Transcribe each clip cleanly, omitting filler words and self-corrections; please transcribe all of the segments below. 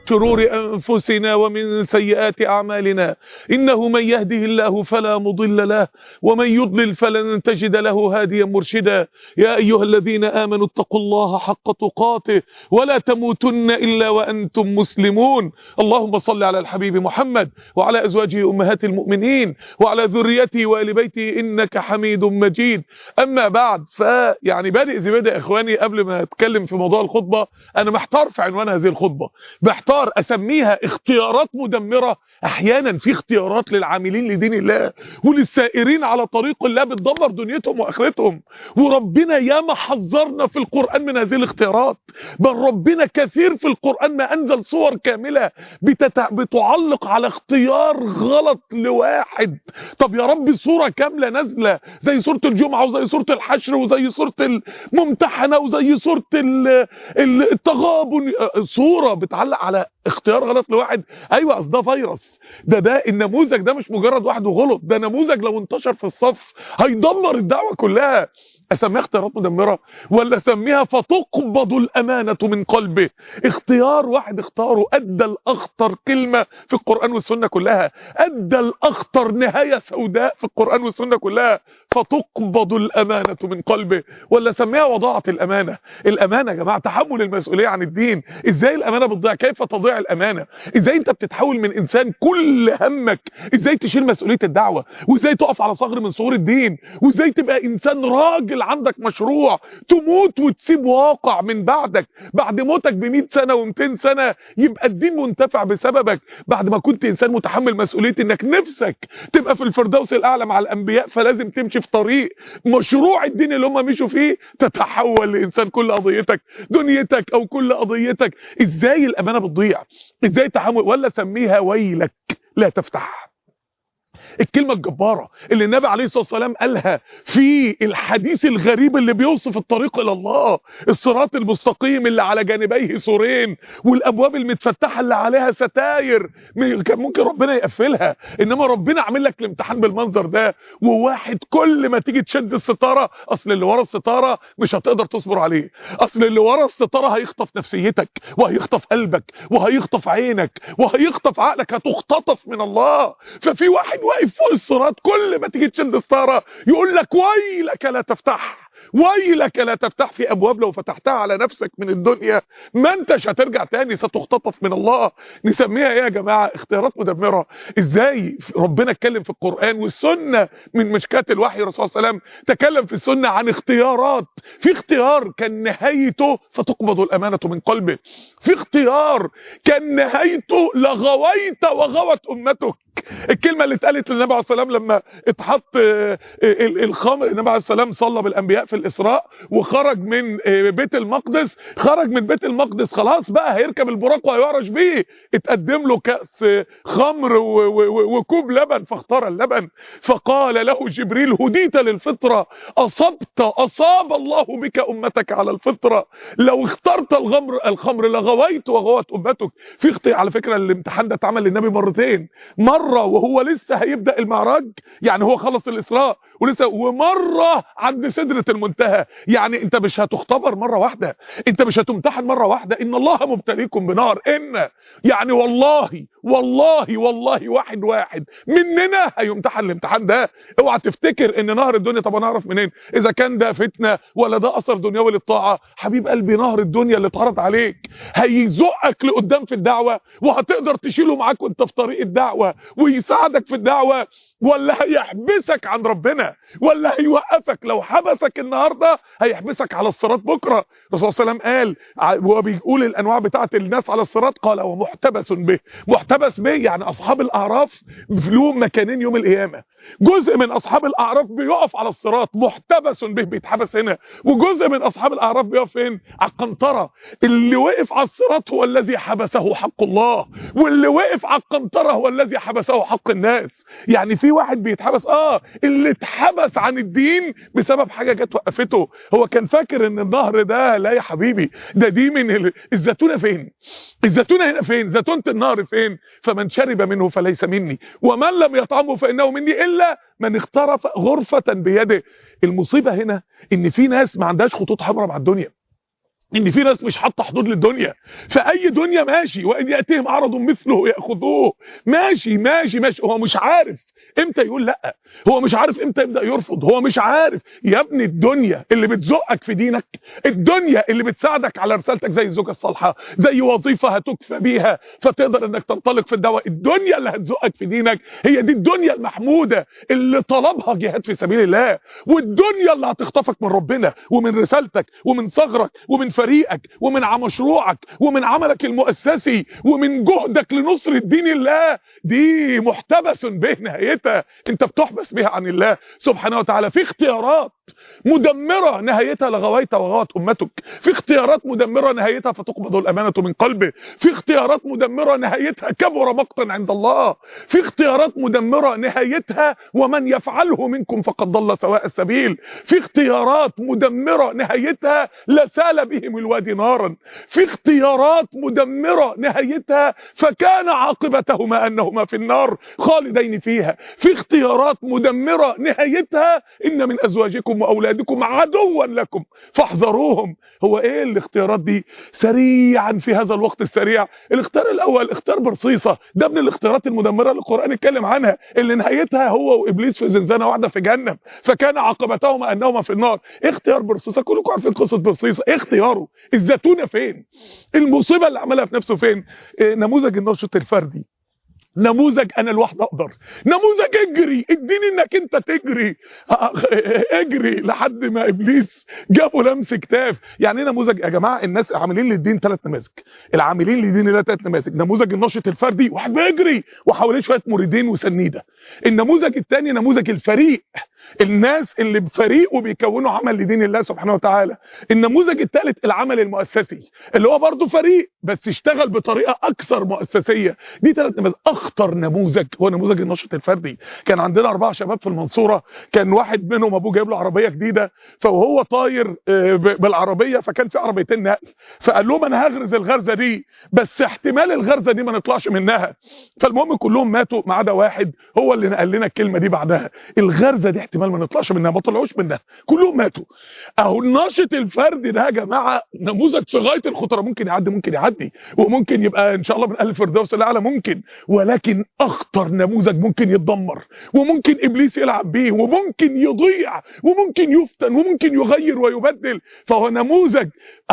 شرور أنفسنا ومن سيئات أعمالنا، إنه من يهده الله فلا مضل له ومن يضلل فلن تجد له هاديا مرشدا. يا أيها الذين آمنوا اتقوا الله حق تقاته ولا تموتن إلا وأنتم مسلمون. اللهم صل على الحبيب محمد وعلى أزواجه أمهات المؤمنين وعلى ذريته وآل بيته إنك حميد مجيد. أما بعد، فيعني بادئ زي بدأ إخواني، قبل ما أتكلم في موضوع الخطبة أنا محتار في عنوان هذه الخطبة، محتار أسميها اختيارات مدمرة. أحيانا في اختيارات للعاملين لدين الله وللسائرين على طريق الله بتدمر دنيتهم وآخرتهم، وربنا ياما حذرنا في القرآن من هذه الاختيارات. بل ربنا كثير في القرآن ما أنزل صور كاملة بتعلق على اختيار غلط لواحد. طب يا رب صورة كاملة نازلة زي سورة الجمعة وزي سورة الحشر وزي سورة الممتحنة وزي سورة التغابن، صورة بتعلق على اختيار غلط لواحد. ايوه، اصل ده فيروس، ده النموذج ده مش مجرد واحد وغلط، ده نموذج لو انتشر في الصف هيدمر الدعوة كلها. اسميها اختيارات مدمرة ولا اسميها فتقبض الامانة من قلبه؟ اختيار واحد اختاره ادى الاخطر كلمة في القرآن والسنة كلها، ادى الاخطر نهاية سوداء في القرآن والسنة كلها، فتقبض الامانة من قلبه. ولا اسميها وضاعة الامانة. الامانة يا جماعة تحمل المسؤولية عن الدين. ازاي الامانة بتضيع؟ كيف تضيع الامانة؟ ازاي انت بتتحول من انسان كل همك ازاي تشيل مسؤولية الدعوة، وازاي تقف على ثغر من ثغور الدين، وازاي تبقى انسان راجل عندك مشروع تموت وتسيب واقع من بعدك، بعد موتك ب100 سنة و200 سنة يبقى الدين منتفع بسببك، بعد ما كنت انسان متحمل مسؤولية انك نفسك تبقى في الفردوس الاعلى مع الانبياء، فلازم تمشي في طريق مشروع الدين اللي هم مشوا فيه، تتحول لانسان كل قضيتك دنيتك او كل قضيتك. ازاي الامانة بتضيع؟ ازاي تحمل؟ ولا سميها ويلك لا تفتح. الكلمة الجبارة اللي النبي عليه الصلاة والسلام قالها في الحديث الغريب اللي بيوصف الطريق إلى الله، الصراط المستقيم اللي على جانبيه سورين والأبواب المتفتحة اللي عليها ستاير كان ممكن ربنا يقفلها، إنما ربنا عامل لك الامتحان بالمنظر ده. وواحد كل ما تيجي تشد الستارة، أصل اللي ورا الستارة مش هتقدر تصبر عليه، أصل اللي ورا الستارة هيخطف نفسيتك وهيخطف قلبك وهيخطف عينك وهيخطف عقلك، هتختطف من الله. ففي واحد واقف فوق الصراط كل ما تيجي تشد الستاره يقول لك ويلك لا تفتح، ويلك لا تفتح. في ابواب لو فتحتها على نفسك من الدنيا ما انتش هترجع تاني، ستختطف من الله. نسميها ايه يا جماعه؟ اختيارات مدمره. ازاي ربنا اتكلم في القرآن والسنه من مشكات الوحي، الرسول صلى الله عليه وسلم تكلم في السنه عن اختيارات. في اختيار كان نهايته فتقبض الامانه من قلبه، في اختيار كان نهايته لغويت وغوت امتك. الكلمه اللي اتقالت للنبي عليه الصلاه والسلام لما اتحط الخمر، النبي عليه الصلاه والسلام صلى بالانبياء في الاسراء وخرج من بيت المقدس، خرج من بيت المقدس خلاص بقى هيركب البراق وهيعرج بيه، اتقدم له كأس خمر وكوب لبن فاختار اللبن، فقال له جبريل هديت للفطره، اصاب الله بك امتك على الفطره، لو اخترت الخمر لغويت وغوت امتك. في اختيار على فكره. الامتحان ده اتعمل للنبي مرتين، مرة وهو لسه هيبدأ المعراج، يعني هو خلص الإسراء ولسه، ومرة عند سدرة المنتهى. يعني انت مش هتختبر مرة واحدة، انت مش هتمتحن مرة واحدة. ان الله مبتليكم بنار، يعني والله والله والله واحد مننا هيمتحن الامتحان ده. اوعى تفتكر ان نهر الدنيا، طب انا اعرف منين اذا كان ده فتنة ولا ده اثر دنيوي للطاعة؟ حبيب قلبي، نهر الدنيا اللي اتعرض عليك هيزقك لقدام في الدعوة وهتقدر تشيله معاك وانت في طريق الدعوة ويساعدك في الدعوة، ولا هيحبسك عن ربنا، ولا هيوقفك. لو حبسك النهاردة هيحبسك على الصراط بكرة. الرسول صلى الله عليه وسلم قال وهو بيقول الانواع بتاعت الناس على الصراط، قال ومحتبس به. محتبس به يعني اصحاب الاعراف لهم مكانين يوم القيامة، جزء من اصحاب الاعراف بيقف على الصراط محتبس به بيتحبس هنا، وجزء من اصحاب الاعراف بيقف فين؟ على القنطرة. اللي وقف على الصراط هو الذي حبسه حق الله، واللي وقف على القنطرة هو الذي حبسه حق الناس. يعني في واحد بيتحبس اللي اتحبس عن الدين بسبب حاجة جت وقفته. هو كان فاكر ان النهر ده، لا يا حبيبي، دي من الزيتونة. فين الزيتونة؟ هنا فين زيتونة النهر؟ فين؟ فمن شرب منه فليس مني ومن لم يطعمه فإنه مني إلا من اخترف غرفة بيده. المصيبة هنا ان في ناس ما عندهاش خطوط حمراء مع الدنيا، ان في ناس مش حاطه حدود للدنيا، فاي دنيا ماشي، وان ياتيهم عرض مثله ياخذوه، ماشي ماشي ماشي. هو مش عارف امتى يقول لا، هو مش عارف امتى يبدا يرفض، هو مش عارف. يا ابني الدنيا اللي بتزقك في دينك، الدنيا اللي بتساعدك على رسالتك، زي الزوجه الصالحه، زي وظيفه هتكفى بيها فتقدر انك تنطلق في الدعوه، الدنيا اللي هتزقك في دينك هي دي الدنيا المحموده اللي طلبها جهاد في سبيل الله، والدنيا اللي هتخطفك من ربنا ومن رسالتك ومن ثغرك ومن فريقك ومن مشروعك ومن عملك المؤسسي ومن جهدك لنصر الدين الله، دي محتبس به نهايتها، انت بتحبس بها عن الله سبحانه وتعالى. في اختيارات مدمرة نهايتها لغويت وغوت أمتك، في اختيارات مدمرة نهايتها فتقبض الأمانة من قلبه، في اختيارات مدمرة نهايتها كبر مقتا عند الله، في اختيارات مدمرة نهايتها ومن يفعله منكم فقد ضل سواء السبيل، في اختيارات مدمرة نهايتها لسال بهم الوادي نارا، في اختيارات مدمرة نهايتها فكان عاقبتهما أنهما في النار خالدين فيها، في اختيارات مدمرة نهايتها إن من أزواجكم وأولادكم عدوا لكم فاحذروهم. هو إيه الاختيارات دي؟ سريعا في هذا الوقت السريع، الاختيار الأول اختيار برصيصة، ده من الاختيارات المدمرة اللي القرآن اتكلم عنها، اللي نهايتها هو وإبليس في زنزانة واحدة في جهنم فكان عاقبتهما أنهما في النار. اختيار برصيصة، كلكم عارفين قصة برصيصة، ايه اختياره؟ الزتونة فين؟ المصيبة اللي عملها في نفسه فين؟ نموذج النشط الفردي، نموذج انا لوحدي اقدر، نموذج اجري، اديني انك انت تجري، اجري لحد ما ابليس جابه لمس كتاف. يعني ايه نموذج يا جماعه؟ الناس عاملين للدين 3 نماذج، العاملين للدين له 3 نماذج، نموذج الناشط الفردي واحد بيجري وحواليه شويه مريدين وسنيده، النموذج الثاني نموذج الفريق، الناس اللي بفريقه بيكونوا عمل لدين الله سبحانه وتعالى، النموذج الثالث العمل المؤسسي اللي هو برضه فريق بس اشتغل بطريقه اكثر مؤسسيه. دي 3 نماذج. اخطر نموذج هو نموذج النشط الفردي. كان عندنا 4 شباب في المنصوره، كان واحد منهم ابوه جايب له عربيه جديده، فوهو طاير بالعربيه فكان في عربيتين نقل، فقال لهم انا هغرز الغرزه دي بس احتمال الغرزه دي ما نطلعش منها، فالمهم كلهم ماتوا ما عدا واحد هو اللي نقل لنا الكلمه دي بعدها، الغرزه دي احتمال ما نطلعش منها، ما طلعوش منها كلهم ماتوا. اهو الناشط الفردي ده يا جماعه نموذج في غايه الخطوره، ممكن يعدي ممكن يعدي وممكن يبقى ان شاء الله من اهل الفردوس الاعلى ممكن، ولكن اخطر نموذج ممكن يتدمر وممكن ابليس يلعب بيه وممكن يضيع وممكن يفتن وممكن يغير ويبدل، فهو نموذج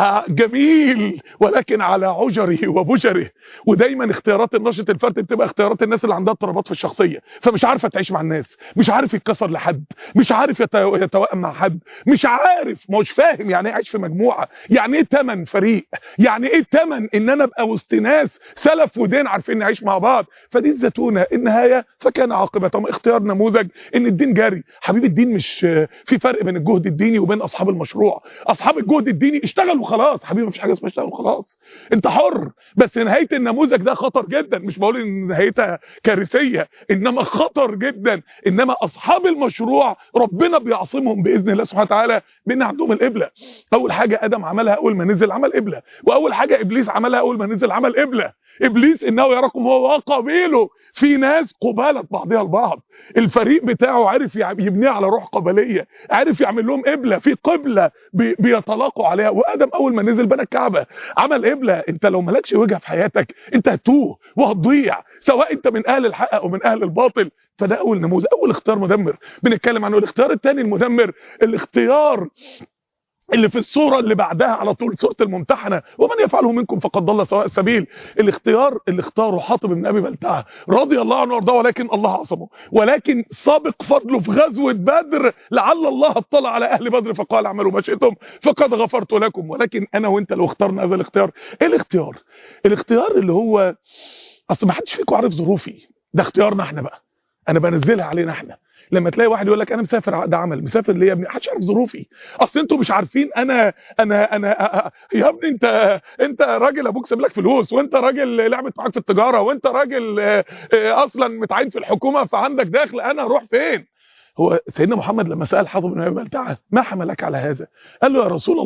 جميل ولكن على عجره وبشره. ودايما اختيارات الناشط الفردي بتبقى اختيارات الناس اللي عندها اضطرابات في الشخصيه، فمش عارفه تعيش مع الناس، مش عارف يتكسر لحد، مش عارف يتوائم مع حد، مش عارف، مش فاهم يعني ايه اعيش في مجموعه، يعني ايه تمن فريق، يعني ايه تمن ان انا ابقى وسط ناس سلف ودين عارفين نعيش مع بعض. فدي الزتونه النهايه فكان عاقبتهم اختيار نموذج ان الدين جاري. حبيب الدين مش في فرق بين الجهد الديني وبين اصحاب المشروع، اصحاب الجهد الديني اشتغلوا خلاص حبيبي، مفيش حاجه اسمها اشتغلوا خلاص، انت حر، بس نهايه النموذج ده خطر جدا، مش بقول ان نهايتها كارثيه انما خطر جدا. انما اصحاب المشروع ربنا بيعصمهم باذن الله سبحانه وتعالى بان عندهم القبله. اول حاجه ادم عملها اول ما نزل عمل قبله، واول حاجه ابليس عملها اول ما نزل عمل قبله. ابليس انه يراكم هو وقبيله، في ناس قباله بعضها البعض، الفريق بتاعه عرف يبنيه على روح قبليه، عرف يعمل لهم قبله، في قبله بيتلاقوا عليها. وادم اول ما نزل بنى الكعبه عمل قبله. انت لو مالكش وجهه في حياتك انت هتوه وهتضيع، سواء انت من اهل الحق او من اهل الباطل. فده اول نموذج، اول اختيار مدمر بنتكلم عنه. الاختيار الثاني المدمر، الاختيار اللي في الصورة اللي بعدها على طول، سورة الممتحنة، ومن يفعله منكم فقد ضل سواء السبيل. الاختيار اللي اختاره حاطب بن ابي بلتعه رضي الله عنه وارضاه، ولكن الله عصمه، ولكن سابق فضله في غزوة بدر، لعل الله اطلع على اهل بدر فقال اعملوا ما شئتم فقد غفرت لكم. ولكن انا وانت لو اخترنا هذا الاختيار، ايه الاختيار؟ الاختيار اللي هو اصل ما حدش فيكم عارف ظروفي، ده اختيارنا احنا بقى، انا بنزلها علينا احنا. لما تلاقي واحد يقول لك انا مسافر عقد عمل، مسافر ليه يا ابني؟ محدش عارف ظروفي، اصل انتوا مش عارفين انا يا ابني انت راجل ابوك ساب لك فلوس، وانت راجل لعبت معاك في التجاره، وانت راجل اصلا متعين في الحكومه فعندك دخل، انا اروح فين؟ هو سيدنا محمد لما سأل حاطب بن ابي بلتعه ما حملك على هذا؟ قال له يا رسول الله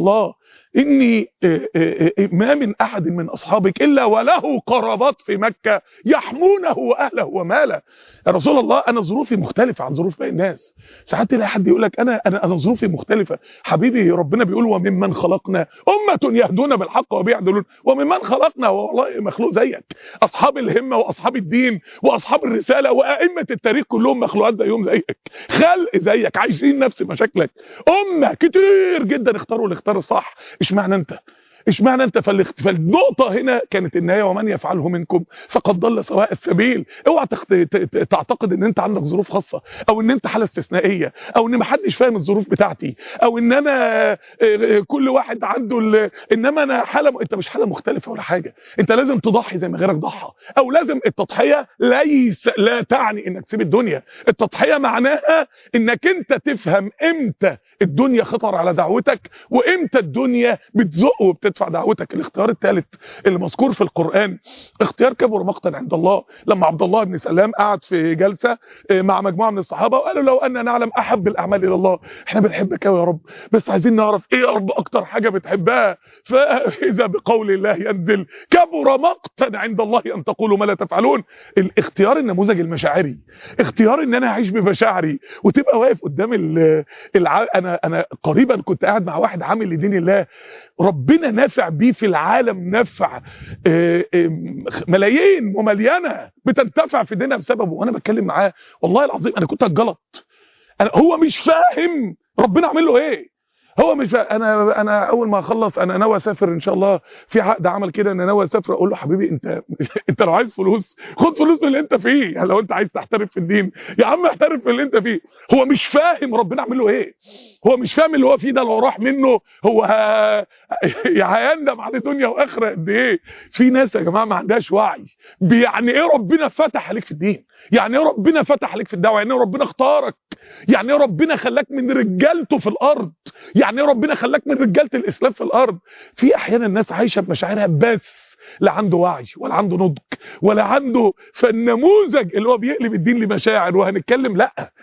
إني ما من أحد من أصحابك إلا وله قرابات في مكة يحمونه وأهله وماله. يا رسول الله أنا ظروفي مختلفة عن ظروف باقي الناس. ساعات تلاقي حد يقول لك أنا ظروفي مختلفة. حبيبي ربنا بيقول وممن خلقنا أمة يهدون بالحق وبيعدلون، وممن خلقنا والله مخلوق زيك. أصحاب الهمة وأصحاب الدين وأصحاب الرسالة وأئمة التاريخ كلهم مخلوقات زيهم زيك، خلق زيك، عايشين نفس مشاكلك. أمة كتير جدا اختاروا الاختيار الصح. اشمعنى انت؟ فالنقطة هنا كانت النهاية ومن يفعله منكم فقد ضل سواء السبيل. اوعى تعتقد ان انت عندك ظروف خاصة، او ان انت حالة استثنائية، او ان محدش فاهم الظروف بتاعتي، او ان انا كل واحد عنده انما انا انت مش حالة مختلفة ولا حاجة. انت لازم تضحي زي ما غيرك ضحى، او لازم التضحية لا تعني انك تسيب الدنيا. التضحية معناها انك انت تفهم امتى الدنيا خطر على دعوتك، وامتى الدنيا بتزق وبتدفع دعوتك. الاختيار الثالث اللي مذكور في القرآن اختيار كبر مقتا عند الله. لما عبد الله بن سلام قعد في جلسة مع مجموعة من الصحابة وقالوا لو أننا نعلم أحب الأعمال إلى الله، احنا بنحبك قوي يا رب، بس عايزين نعرف ايه يا رب اكتر حاجة بتحبها. فإذا بقول الله ينزل كبر مقتا عند الله أن تقولوا ما لا تفعلون. الاختيار النموذج المشاعري، اختيار ان انا اعيش بمشاعري وتبقى واقف قدام انا قريبا كنت قاعد مع واحد عامل لدين الله ربنا نافع بيه في العالم، نفع ملايين ومليانه بتنتفع في دينها بسببه، وانا بتكلم معاه والله العظيم انا كنت هتجلط. هو مش فاهم ربنا عامل له ايه. هو مش انا اول ما اخلص انا ناوي اسافر ان شاء الله، في عقد عمل كده انا ناوي اسافر. اقول له حبيبي انت لو عايز فلوس خد فلوس من اللي انت فيه، يعني لو انت عايز تحترف في الدين يا عم احترف في اللي انت فيه. هو مش فاهم ربنا عامل له ايه، هو مش فاهم اللي هو فيه ده لو راح منه هو هيندم على دنيا واخره قد ايه. في ناس يا جماعه ما عندهاش وعي يعني ايه ربنا فتح عليك في الدين، يعني ايه ربنا فتح عليك في الدعوه، يعني ايه ربنا اختارك، يعني ايه ربنا خلاك من رجالته في الارض، يعني ايه ربنا خلاك من رجاله الاسلام في الارض. في احيانا الناس عايشه بمشاعرها بس لا عنده وعي ولا عنده نضج ولا عنده. فالنموذج اللي هو بيقلب الدين لمشاعر وهنتكلم لا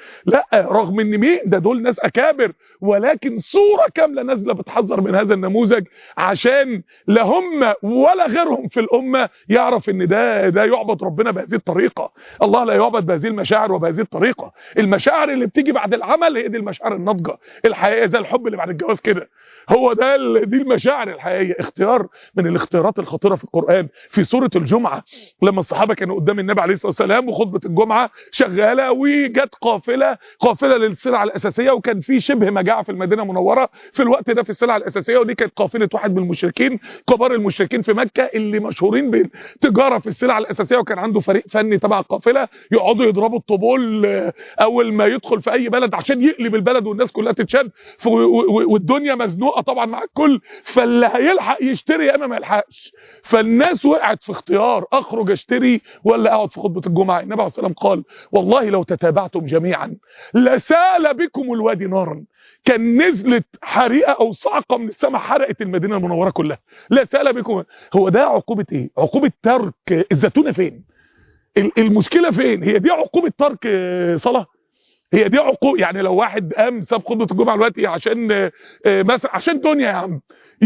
رغم ان مين ده دول ناس اكابر، ولكن صورة كاملة نازلة بتحذر من هذا النموذج عشان لا هم ولا غيرهم في الامة يعرف ان ده يعبد ربنا بهذه الطريقة. الله لا يعبد بهذه المشاعر وبهذه الطريقة. المشاعر اللي بتيجي بعد العمل هي دي المشاعر الناضجة الحقيقية، زي الحب اللي بعد الجواز كده، هو ده دي المشاعر الحقيقية. اختيار من الاختيارات الخطيرة في القرآن في سورة الجمعة لما الصحابة كانوا قدام النبي عليه الصلاة والسلام وخطبة الجمعة شغالة وجت قافلة للسلع الأساسية، وكان في شبه مجاعة في المدينة المنورة في الوقت ده في السلع الأساسية، ودي كانت قافلة واحد من المشركين كبار المشركين في مكة اللي مشهورين بالتجارة في السلع الأساسية، وكان عنده فريق فني تبع القافلة يقعدوا يضربوا الطبول أول ما يدخل في أي بلد عشان يقلب البلد والناس كلها تتشد والدنيا مزنوقة طبعا مع الكل، فاللي هيلحق يشتري يا اما ما يلحقش. فالناس وقعت في اختيار اخرج اشتري ولا اقعد في خطبه الجمعه. النبي عليه الصلاه والسلام قال والله لو تتابعتم جميعا لسال بكم الوادي نارا، كان نزلت حريقه او صعقه من السماء حرقت المدينه المنوره كلها. لسال بكم. هو ده عقوبه ايه؟ عقوبه ترك الزيتونه. فين المشكله؟ فين هي دي عقوبه ترك صلاه؟ هي دي عقوق؟ يعني لو واحد قام ساب خطبه الجمعه دلوقتي عشان مثلا عشان دنيا يا عم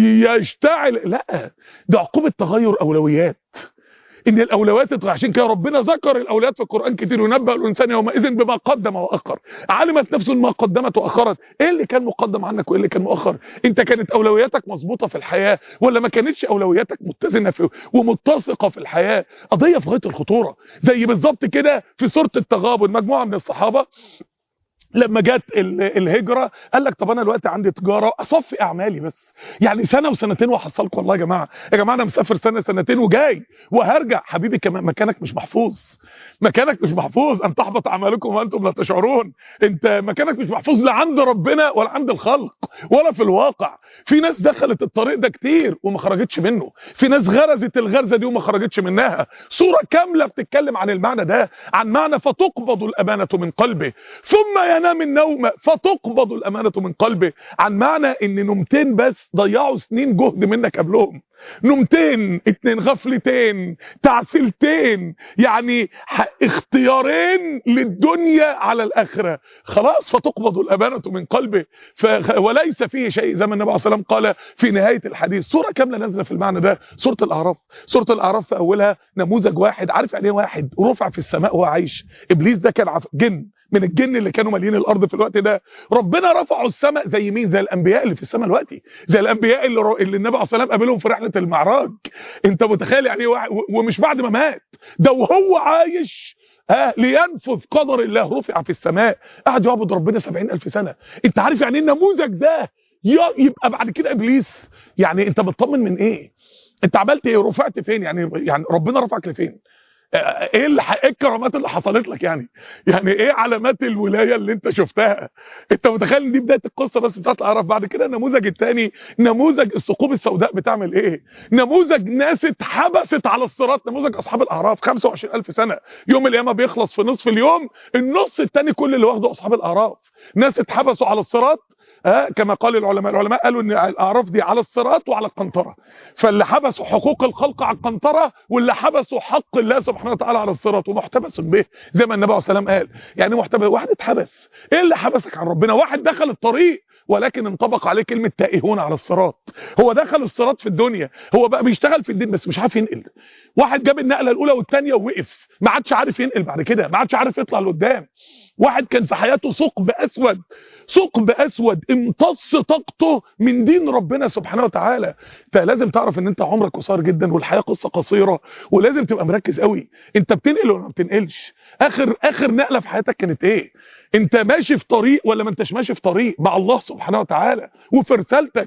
يشتعل، لا ده عقوبه تغير اولويات، ان الاولويات تتغير. عشان كده ربنا ذكر الاولويات في القران كتير، وينبأ الانسان يومئذ بما قدم واخر. علمت نفس ما قدمت واخرت. ايه اللي كان مقدم عنك وايه اللي كان مؤخر؟ انت كانت اولوياتك مظبوطه في الحياه ولا ما كانتش اولوياتك متزنه ومتسقه في الحياه؟ قضيه في غايه الخطوره. زي بالظبط كده في سوره التغابن مجموعه من الصحابه لما جت الهجرة قال لك طب انا دلوقتي عندي تجارة اصفي اعمالي بس، يعني سنة وسنتين وحصلكم. والله يا جماعة انا مسافر سنة سنتين وجاي وهرجع. حبيبي كمان مكانك مش محفوظ، مكانك مش محفوظ. ان تحبط اعمالكم وانتم لا تشعرون. انت مكانك مش محفوظ لا عند ربنا ولا عند الخلق ولا في الواقع. في ناس دخلت الطريق ده كتير وما خرجتش منه، في ناس غرزت الغرزة دي وما خرجتش منها. صورة كاملة بتتكلم عن المعنى ده، عن معنى فتقبض الامانة من قلبه ثم ينام النوم فتقبض الامانه من قلبه. عن معنى ان نومتين بس ضيعوا سنين جهد منك قبلهم، نومتين، 2 غفلتين، تعسلتين، يعني اختيارين للدنيا على الاخره، خلاص فتقبض الامانه من قلبه. وليس فيه شيء، زي ما النبي عليه الصلاه والسلام قال في نهايه الحديث. سوره كامله نازله في المعنى ده، سوره الاعراف. سوره الاعراف في اولها نموذج واحد، عارف يعني ايه واحد رفع في السماء وهو عايش؟ ابليس ده كان جن من الجن اللي كانوا مالين الارض في الوقت ده، ربنا رفعوا السماء زي مين؟ زي الانبياء اللي في السماء دلوقتي، زي الانبياء اللي النبي عليه الصلاه والسلام قابلهم في رحله المعراج. انت متخيل يعني ايه؟ ومش بعد ما مات، ده وهو عايش لينفذ قدر الله رفع في السماء، قعد يعبد ربنا 70,000 سنه. انت عارف يعني ايه النموذج ده يبقى بعد كده ابليس؟ يعني انت بتطمن من ايه؟ انت عملت ايه؟ رفعت فين؟ يعني ربنا رفعك لفين؟ ايه الكرامات اللي حصلت لك؟ يعني ايه علامات الولايه اللي انت شفتها؟ انت متخيل ان دي بدايه القصه بس بتاعت الاعراف؟ بعد كده النموذج الثاني، نموذج الثقوب السوداء بتعمل ايه؟ نموذج ناس اتحبست على الصراط، نموذج اصحاب الاعراف 25,000 سنه، يوم القيامه بيخلص في نصف اليوم، النص الثاني كل اللي واخده اصحاب الاعراف، ناس اتحبسوا على الصراط. كما قال العلماء قالوا ان الاعراف دي على الصراط وعلى القنطره، فاللي حبسوا حقوق الخلق على القنطره، واللي حبسوا حق الله سبحانه وتعالى على الصراط، ومحتبس به زي ما النبي عليه الصلاه والسلام قال. يعني محتبس، واحد اتحبس، ايه اللي حبسك عن ربنا؟ واحد دخل الطريق ولكن انطبق عليه كلمه تائهون على الصراط، هو دخل الصراط في الدنيا، هو بقى بيشتغل في الدين بس مش عارف ينقل. واحد جاب النقله الاولى والثانيه ووقف، ما عادش عارف ينقل بعد كده، ما عادش عارف يطلع لقدام. واحد كان في حياته ثقب اسود، ثقب اسود امتص طاقته من دين ربنا سبحانه وتعالى. انت لازم تعرف ان انت عمرك قصير جدا والحياه قصه قصيره، ولازم تبقى مركز قوي. انت بتنقل ولا ما بتنقلش؟ اخر نقله في حياتك كانت ايه؟ انت ماشي في طريق ولا ما انتش ماشي في طريق مع الله سبحانه وتعالى وفي رسالتك؟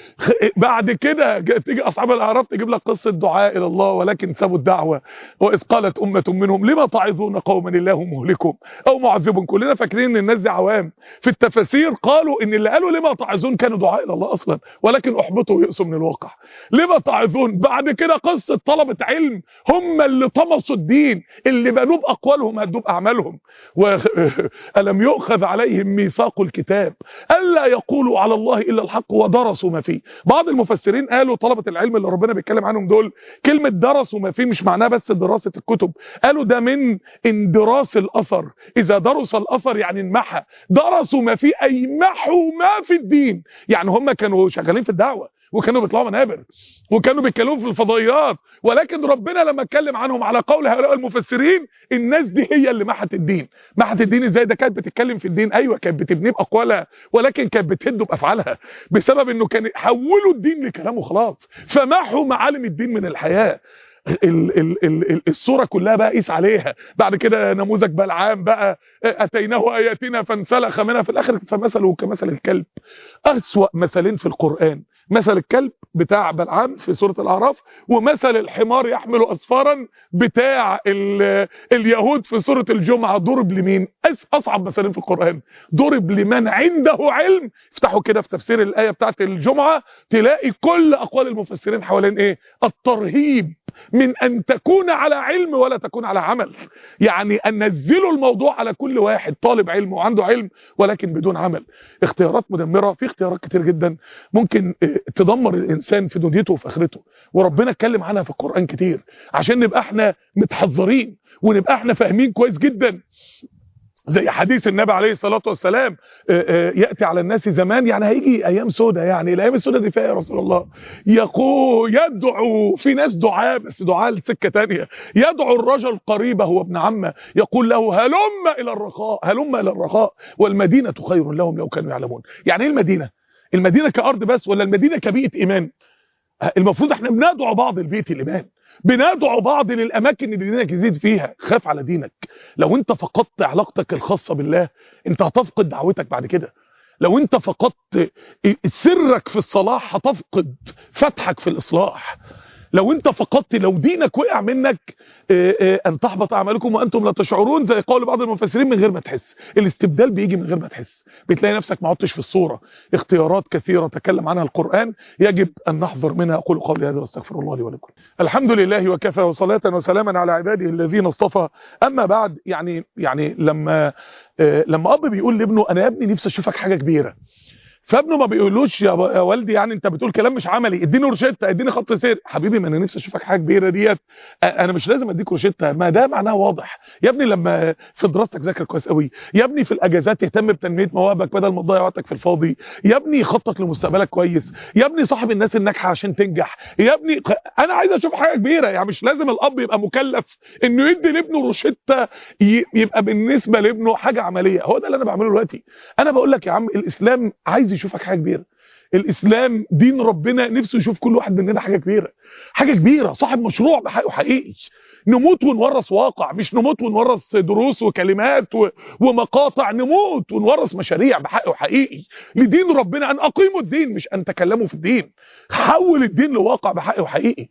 بعد كده تيجي اصحاب الاعراف تجيب لك قصه دعاء الى الله ولكن سابوا الدعوه، واذ قالت امه منهم لما تعظون قوما الله مهلكهم او معذبهم. كلنا فاكرين ان الناس دي عوام، في التفاسير قالوا ان اللي قالوا لما تعظون كانوا دعاء الى الله اصلا، ولكن احبطوا ويأسوا من الواقع. لما تعظون، بعد كده قصه طلبه علم هم اللي طمسوا الدين، اللي بنوا باقوالهم هدوا باعمالهم. الم يؤخذ عليهم ميثاق الكتاب الا يقولوا على الله الا الحق ودرسوا ما فيه. بعض المفسرين قالوا طلبه العلم اللي ربنا بيتكلم عنهم دول، كلمه درسوا ما فيه مش معناها بس دراسه الكتب، قالوا ده من اندراس الاثر، اذا درس الاثر يعني انمحى، درسوا ما فيه اي محوا ما في الدين. يعني هم كانوا شغالين في الدعوه وكانوا بيطلعوا منابر وكانوا بيتكلموا في الفضائيات، ولكن ربنا لما اتكلم عنهم على قول هؤلاء المفسرين، الناس دي هي اللي محت الدين. محت الدين ازاي؟ ده كانت بتتكلم في الدين، ايوه كانت بتبنيه باقوالها، ولكن كانت بتهده بافعالها، بسبب انه كان حولوا الدين لكلامه خلاص، فمحوا معالم الدين من الحياه. الصوره كلها بقى قيس عليها. بعد كده نموذج بلعام بقى، اتيناه اياتنا فانسلخ منها، في الاخر فمثله كمثل الكلب. اسوأ مثلين في القران، مثل الكلب بتاع بلعام في سوره الاعراف، ومثل الحمار يحمل اسفارا بتاع اليهود في سوره الجمعه. ضرب لمين؟ اصعب مثلين في القران، ضرب لمن عنده علم. افتحوا كده في تفسير الايه بتاعت الجمعه تلاقي كل اقوال المفسرين حوالين ايه؟ الترهيب من ان تكون على علم ولا تكون على عمل. يعني ان نزلوا الموضوع على كل واحد طالب علم وعنده علم ولكن بدون عمل. اختيارات مدمره، في اختيارات كتير جدا ممكن تدمر الانسان في دنيته وفي اخرته، وربنا اتكلم عنها في القران كتير عشان نبقى احنا متحذرين ونبقى احنا فاهمين كويس جدا. زي حديث النبي عليه الصلاه والسلام، ياتي على الناس زمان، يعني هيجي ايام سودة. يعني الايام السودة دي فيها يا رسول الله؟ يدعو في ناس دعاء، بس دعاء لسكه ثانيه، يدعو الرجل قريبه وابن عمه يقول له هلم الى الرخاء، هلم الى الرخاء والمدينه خير لهم لو كانوا يعلمون. يعني ايه المدينه؟ المدينه كارض بس ولا المدينه كبيئه ايمان؟ المفروض احنا بندعو بعض لبيئه الايمان، بندعو بعض للاماكن اللي دينك يزيد فيها. خاف على دينك، لو انت فقدت علاقتك الخاصه بالله انت هتفقد دعوتك بعد كده. لو انت فقدت سرك في الصلاح هتفقد فتحك في الاصلاح. لو انت فقدت، لو دينك وقع منك، ان تحبط اعمالكم وانتم لا تشعرون، زي قول بعض المفسرين من غير ما تحس. الاستبدال بيجي من غير ما تحس، بتلاقي نفسك ما عدتش في الصوره. اختيارات كثيره تكلم عنها القران يجب ان نحذر منها. اقول قولي هذا واستغفر الله لي ولكم. الحمد لله وكفى، وصلاه وسلاما على عباده الذين اصطفى. اما بعد، يعني لما اب بيقول لابنه انا يا ابني نفسي اشوفك حاجه كبيره، فابنه ما بيقولوش يا والدي يعني انت بتقول كلام مش عملي، اديني روشته، اديني خط سير. حبيبي ما انا نفسي اشوفك حاجه كبيره ديت، انا مش لازم اديك روشته، ما ده معناه واضح. يا ابني لما في دراستك ذاكر كويس قوي، يا ابني في الاجازات تهتم بتنميه مواهبك بدل ما تضيع وقتك في الفاضي، يا ابني خطط لمستقبلك كويس، يا ابني صاحب الناس الناجحه عشان تنجح، يا ابني انا عايز اشوف حاجه كبيره. يعني مش لازم الاب يبقى مكلف انه يدي لابنه روشته يبقى بالنسبه لابنه حاجه عمليه. هو ده اللي انا بعمله دلوقتي. انا بقول لك يا عم الاسلام عايز يشوفك حاجه كبيره. الاسلام دين ربنا نفسه يشوف كل واحد مننا حاجه كبيره، حاجه كبيره، صاحب مشروع بحقه حقيقي. نموت ونورث واقع، مش نموت ونورث دروس وكلمات ومقاطع، نموت ونورث مشاريع بحقه حقيقي لدين ربنا. ان اقيموا الدين مش ان تكلموا في الدين، حول الدين لواقع بحقه حقيقي.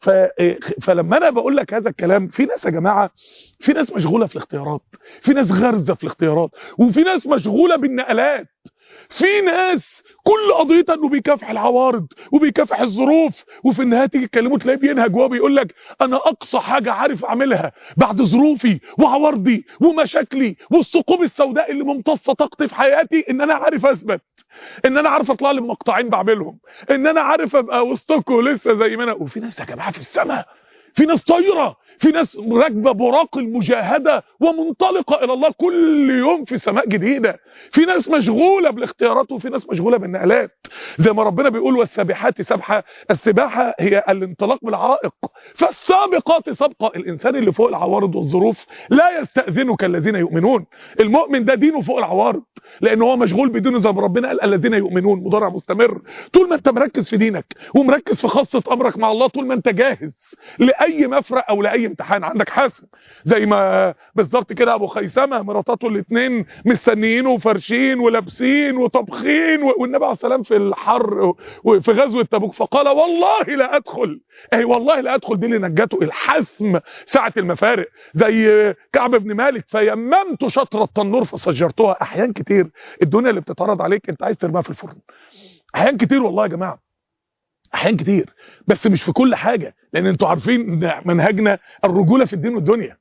فلما انا بقول لك هذا الكلام، في ناس يا جماعه، في ناس مشغوله في الاختيارات، في ناس غارزه في الاختيارات، وفي ناس مشغوله بالنقلات، في ناس كل قضيتها انه بيكافح العوارض وبيكافح الظروف، وفي النهايه تيجي تكلمه تلاقيه بينهج وهو بيقول لك انا اقصى حاجه عارف اعملها بعد ظروفي وعوارضي ومشاكلي والثقوب السوداء اللي ممتصه طاقتي في حياتي ان انا عارف اثبت، ان انا عارف اطلع لي بمقطعين بعملهم، ان انا عارف ابقى وسطكم لسه زي ما انا. وفي ناس يا جماعه في السماء، في ناس طايره، في ناس راكبه براق المجاهده ومنطلقه الى الله كل يوم في سماء جديده، في ناس مشغوله بالاختيارات وفي ناس مشغوله بالنقلات. زي ما ربنا بيقول والسابحات سبحه، السباحه هي الانطلاق بالعائق، فالسابقات سبقه. الانسان اللي فوق العوارض والظروف لا يستاذنك الذين يؤمنون. المؤمن ده دينه فوق العوارض لان هو مشغول بدينه، زي ما ربنا قال الذين يؤمنون، مضارع مستمر. طول ما انت مركز في دينك ومركز في خاصه امرك مع الله، طول ما انت جاهز لاي مفرق او لاي امتحان، عندك حاسم. زي ما بالظبط كده ابو خيثمه مراتاته الاثنين مستنيين وفرشين ولابسين وطبخين، والنبي عليه السلام في الحر وفي غزوه تبوك فقال والله لا ادخل. اي والله لا ادخل، دي اللي نجته الحسم ساعه المفارق. زي كعب بن مالك فيممت شطر التنور فسجرتها. احيان كتير الدنيا اللي بتتعرض عليك انت عايز ترميها في الفرن، احيان كتير والله يا جماعه، احيان كتير، بس مش في كل حاجه. لان انتوا عارفين منهجنا الرجوله في الدين والدنيا،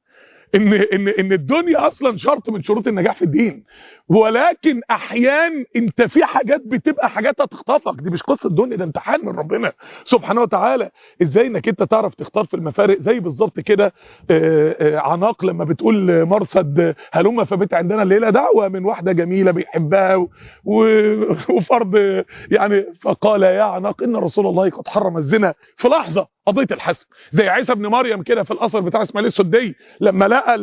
ان الدنيا اصلا شرط من شروط النجاح في الدين، ولكن احيان انت في حاجات بتبقى حاجات هتخطفك. دي مش قصه الدنيا، ده امتحان من ربنا سبحانه وتعالى. ازاي انك انت تعرف تختار في المفارق؟ زي بالظبط كده عناق لما بتقول مرصد هلم فبت عندنا الليله دعوه من واحده جميله بيحبها وفرض يعني، فقال يا عناق ان رسول الله قد حرم الزنا، في لحظه قضيه الحسم. زي عيسى ابن مريم كده في الاثر بتاع اسماعيل السدي، لما لقى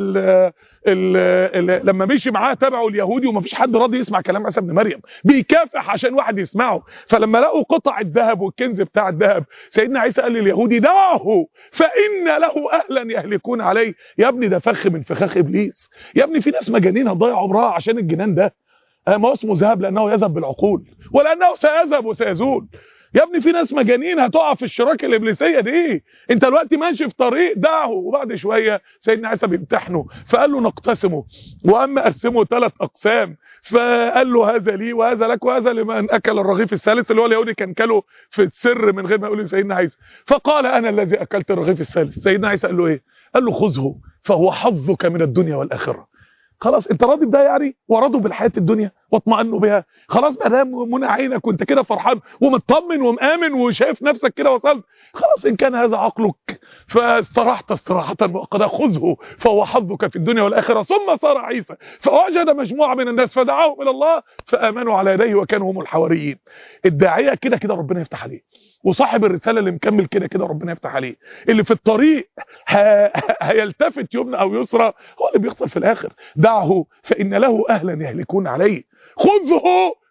لما مشي معاه تبعه اليهودي ومفيش حد راضي يسمع كلام عيسى ابن مريم، بيكافح عشان واحد يسمعه. فلما لقوا قطع الذهب والكنز بتاع الذهب، سيدنا عيسى قال لليهودي دعه فان له اهلا يهلكون عليه. يا ابني ده فخ من فخاخ ابليس. يا ابني في ناس مجانين هتضيع عمرها عشان الجنان ده، ما هو اسمه ذهب لانه يذهب بالعقول ولانه سيذهب وسيزول. يا ابني في ناس مجانين هتقع في الشراكه الابليسيه دي. انت دلوقتي ماشي في طريق دعه، وبعد شويه سيدنا عيسى بيمتحنه فقال له نقتسمه، واما قسمه 3 اقسام، فقال له هذا لي وهذا لك وهذا لمن اكل الرغيف الثالث، اللي هو اليهودي كان كله في السر من غير ما يقول لسيدنا عيسى. فقال انا الذي اكلت الرغيف الثالث. سيدنا عيسى قال له ايه؟ قال له خذه فهو حظك من الدنيا والاخره. خلاص انت راضي بده يعني، ورضوا بالحياه الدنيا واطمئنوا بها، خلاص ما دام منى عينك وانت كده فرحان ومطمن ومآمن وشايف نفسك كده وصلت، خلاص ان كان هذا عقلك فاستراحت استراحه مؤقته، خذه فهو حظك في الدنيا والاخره. ثم صار عيسى فوجد مجموعه من الناس فدعاهم الى الله فامنوا على يديه وكانوا هم الحواريين. الداعيه كده كده ربنا يفتح عليه، وصاحب الرساله اللي مكمل كده كده ربنا يفتح عليه. اللي في الطريق هيلتفت يمنى او يسرى هو اللي بيخسر في الاخر. دعه فان له اهلا يهلكون عليه، خذه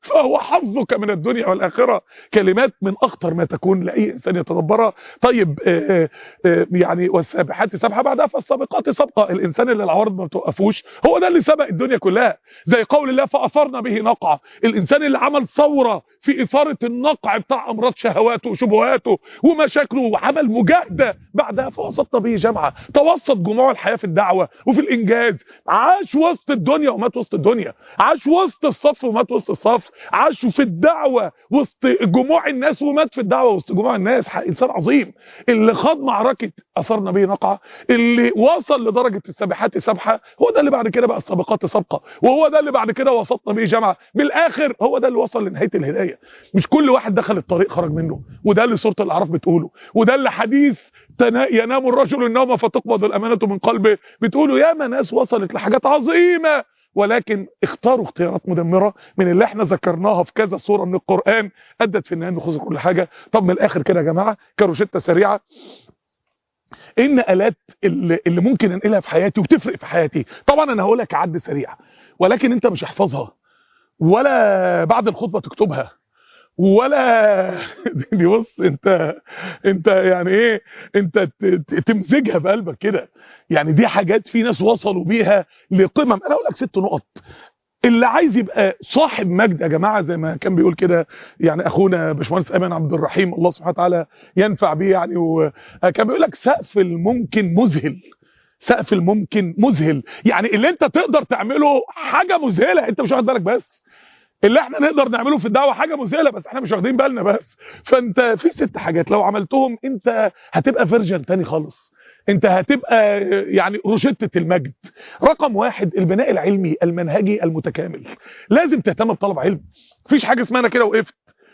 فهو حظك من الدنيا والاخره. كلمات من اخطر ما تكون لاي انسان يتدبرها. طيب يعني والسابحات سبحه بعدها فالسابقات سبقه. الانسان اللي العوارض ما بتوقفوش هو ده اللي سبق الدنيا كلها، زي قول الله فاثرنا به نقعه. الانسان اللي عمل ثوره في اثاره النقع بتاع امراض شهواته وشبهاته ومشاكله وعمل مجاهده بعدها فوسطنا به جمعه. توسط جموع الحياه في الدعوه وفي الانجاز، عاش وسط الدنيا ومات وسط الدنيا، عاش وسط الصف ومات وسط الصف، عاش في الدعوه وسط جموع الناس ومات في الدعوه وسط جموع الناس. انسان عظيم اللي خاض معركه اثرنا به نقعه، اللي وصل لدرجه السابحات سبحه، هو ده اللي بعد كده بقى السابقات سبقه، وهو ده اللي بعد كده وسطنا به جمعه. بالاخر هو ده اللي وصل لنهايه الهدايه. مش كل واحد دخل الطريق خرج منه، وده اللي سوره الاعراف بتقوله، وده اللي حديث ينام الرجل النوم فتقبض الامانه من قلبه بتقولوا ياما ناس وصلت لحاجات عظيمه، ولكن اختاروا اختيارات مدمره من اللي احنا ذكرناها في كذا سوره من القران، ادت في النهايه نخوض كل حاجه. طب من الاخر كده يا جماعه كروشته سريعه، ان الات اللي ممكن انقلها في حياتي وتفرق في حياتي. طبعا انا هقول لك عد سريع، ولكن انت مش احفظها ولا بعد الخطبه تكتبها ولا دي بص انت يعني ايه، انت تمزجها بقلبك كده. يعني دي حاجات في ناس وصلوا بيها لقمم. انا اقول لك 6 نقط. اللي عايز يبقى صاحب مجد يا جماعه، زي ما كان بيقول كده يعني اخونا باشمهندس ايمن عبد الرحيم الله سبحانه وتعالى ينفع بيه، يعني وكان بيقول لك سقف الممكن مذهل. سقف الممكن مذهل، يعني اللي انت تقدر تعمله حاجه مذهله انت مش واخد بالك، بس اللي احنا نقدر نعمله في الدعوه حاجه مذهله بس احنا مش واخدين بالنا بس. فانت في 6 حاجات لو عملتهم انت هتبقى فيرجن تاني خالص، انت هتبقى يعني روشتة المجد. رقم 1 البناء العلمي المنهجي المتكامل. لازم تهتم بطلب علم، مفيش حاجه اسمها انا كده وقفت.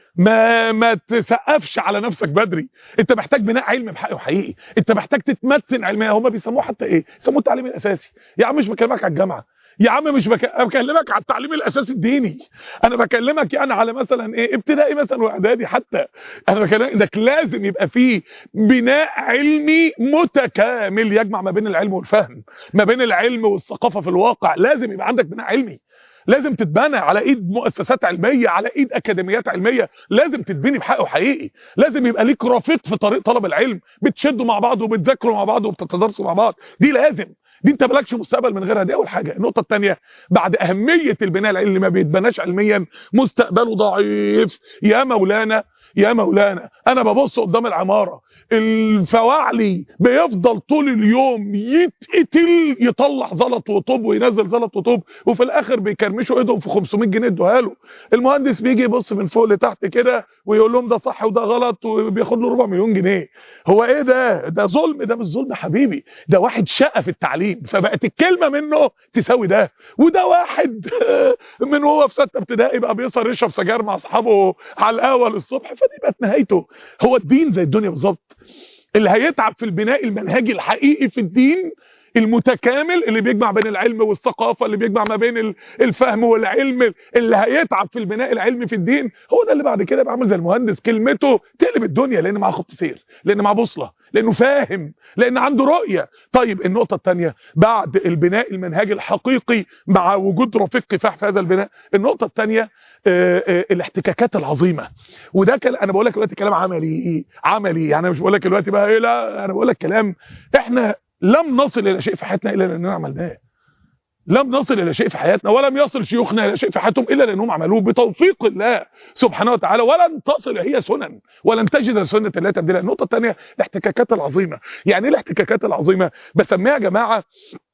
ما تسقفش على نفسك بدري. انت محتاج بناء علمي بحقه وحقيقي، انت محتاج تتمتن علميا. هم بيسموه حتى ايه؟ يسموه التعليم الاساسي. يا عم مش بكلمك على الجامعه، يا عم مش بكلمك على التعليم الاساسي الديني، انا بكلمك يعني على مثلا ايه ابتدائي مثلا واعدادي حتى. انا بكلمك انك لازم يبقى فيه بناء علمي متكامل يجمع ما بين العلم والفهم، ما بين العلم والثقافه في الواقع. لازم يبقى عندك بناء علمي، لازم تتبنى على ايد مؤسسات علميه، على ايد اكاديميات علميه، لازم تتبني بحقه حقيقي. لازم يبقى ليك رفيق في طريق طلب العلم، بتشدوا مع بعض وبتذاكروا مع بعض وبتتدرسوا مع بعض. دي لازم، دي انت مالكش مستقبل من غيرها. دي اول حاجه. النقطه الثانيه بعد اهميه البناء العلمي اللي ما بيتبناش علميا مستقبله ضعيف. يا مولانا يا مولانا، انا ببص قدام العماره الفواعلي بيفضل طول اليوم يتقتل يطلع زلط وطوب وينزل زلط وطوب، وفي الاخر بيكرمشوا ايدهم في 500 جنيه ادوها له. المهندس بيجي يبص من فوق لتحت كده ويقول لهم ده صح وده غلط وبياخد له 4 مليون جنيه. هو ايه ده؟ ده ظلم. ده مش ظلم يا حبيبي، ده واحد شقى في التعليم فبقت الكلمه منه تساوي ده. وده واحد من هو في 6 ابتدائي بقى بيسهر يشرب سجاير مع اصحابه على القهوه للصبح، فدي بقت نهايته. هو الدين زي الدنيا بالظبط. اللي هيتعب في البناء المنهجي الحقيقي في الدين المتكامل اللي بيجمع بين العلم والثقافه، اللي بيجمع ما بين الفهم والعلم، اللي هيتعب في البناء العلمي في الدين هو ده اللي بعد كده بيعمل زي المهندس كلمته تقلب الدنيا، لان معاه خط سير، لان معاه بوصله، لانه فاهم، لان عنده رؤيه. طيب النقطه الثانيه بعد البناء المنهجي الحقيقي مع وجود رفيق كفاح في هذا البناء، النقطه الثانيه الاحتكاكات العظيمه. وده انا بقول لك دلوقتي كلام عملي عملي، يعني مش بقول لك دلوقتي بقى ايه، لا انا بقول لك كلام احنا لم نصل الى شيء في حياتنا الا لاننا عملناه. لم نصل الى شيء في حياتنا ولم يصل شيوخنا الى شيء في حياتهم الا لانهم عملوه بتوفيق الله سبحانه وتعالى. ولن تصل هي سنن ولن تجد سنه الله تبديلا. النقطه الثانيه الاحتكاكات العظيمه. يعني ايه الاحتكاكات العظيمه؟ بسميها يا جماعه